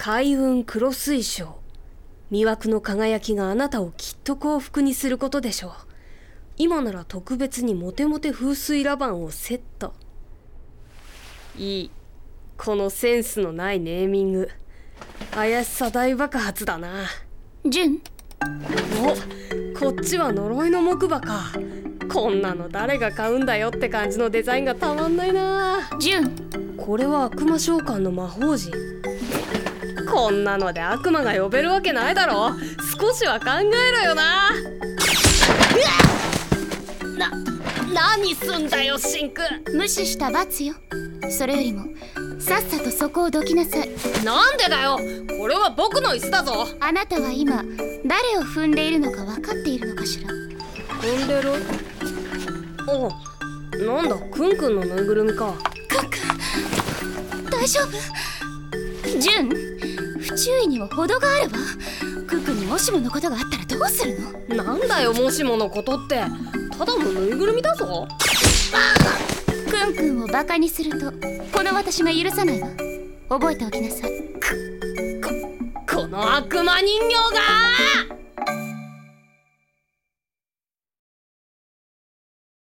開運黒水晶。魅惑の輝きがあなたをきっと幸福にすることでしょう。今なら特別にモテモテ風水ラバンをセット。いい。このセンスのないネーミング。怪しさ大爆発だな。 ジュン。 お、こっちは呪いの木馬か。こんなの誰が買うんだよって感じのデザインがたまんないな。 ジュン。 これは悪魔召喚の魔法陣。こんなので悪魔が呼べるわけないだろ。少しは考えろよな。何すんだよシンク。 無視した罰よ。それよりもさっさとそこをどきなさい。 なんでだよ。これは僕の椅子だぞ。 あなたは今誰を踏んでいるのか分かっているのかしら。 踏んでる？あ、なんだ、クンクンのぬいぐるみか。 クンクン大丈夫？ジュン、不注意にも程があるわ。クンクンにもしものことがあったらどうするの？ なんだよ、もしものことって。ただのぬいぐるみだぞ。 クンクンをバカにするとこの私が許さないわ。覚えておきなさい。 この悪魔人形が